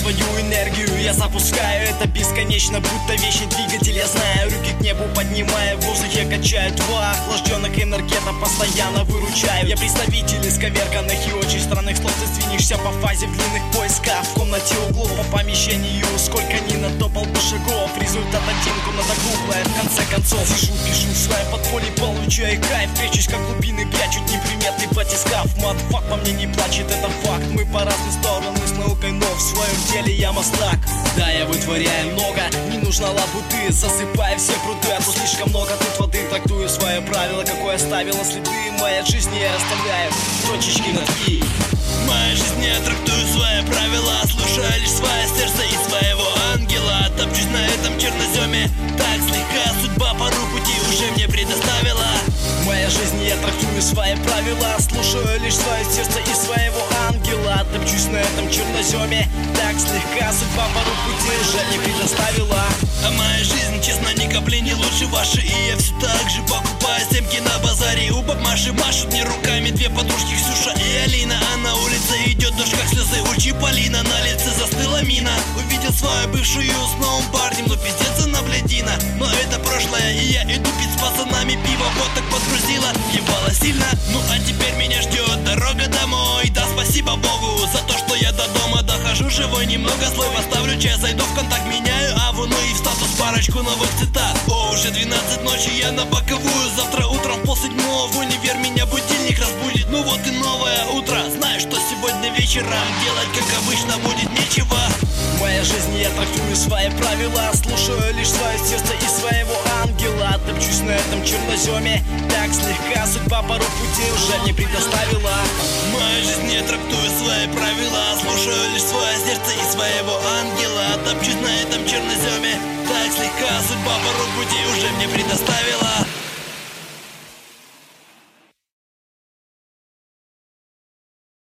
свою энергию я запускаю. Это бесконечно, будто вечный двигатель. Я знаю, руки к небу поднимаю, в воздухе качаю. Два охлажденных энергета постоянно выручаю. Я представитель исковерканных и очень странных слов. Ты сдвинешься по фазе в длинных поисках, в комнате углов, по помещению. Сколько ни натопал бы шагов, результат один, комната круглая. В конце концов сижу, пишу в своем подполье, получаю кайф. Прячусь как глубины, прячут неприметный батискаф. Мадфак по мне не плачет, это факт. Мы по разные стороны с наукой, но в своем деле я мастак. Да, я вытворяю много, не нужно лабуды. Засыпаю все пруды, а то слишком много тут воды. Трактую свое правило, какое оставила следы. Моя жизнь я оставляю точечки над «и». В моей жизни я трактую свои правила, слушаю лишь свое сердце и своего ангела. Топчусь на этом черноземе, так слегка судьба пару пути уже мне предоставила. В моей жизни я трактую свои правила, слушаю лишь свое сердце и своего ангела. Топчусь на этом черноземе, так слегка судьба пару пути уже мне предоставила. А моя жизнь, честно, ни капли не лучше вашей. И я все так же покупаю семки на базаре. У бабмаши машут мне руками две подружки, Ксюша и Алина. А на улице идет дождь, как слезы у Чиполлино. На лице застыла мина, увидел свою бывшую с новым парнем. Ну пиздец она блядина, но это прошлое. И я иду пить с пацанами пиво, вот так подгрузила, ебало сильно. Ну а теперь меня ждет дорога домой. Да спасибо Богу за то, что я до дома дохожу живой. Немного слой поставлю чай, зайду в контакт, меняю аву, ну и в статус парочку новых цитат. О, уже 12 ночи, я на боковую. Завтра утром в 6:30 в универ меня будильник разбудит. Ну вот и новое утро, знаю, что сегодня вечером делать, как обычно, будет нечего. В моей жизни я трактую свои правила, слушаю лишь свое сердце и своего ангела. Топчусь на этом черноземе, так слегка судьба пару путей уже мне предоставила. В моей жизни я трактую свои правила, слушаю лишь свое сердце и своего ангела. Топчусь на этом черноземе, так слегка судьба пару путей уже мне предоставила.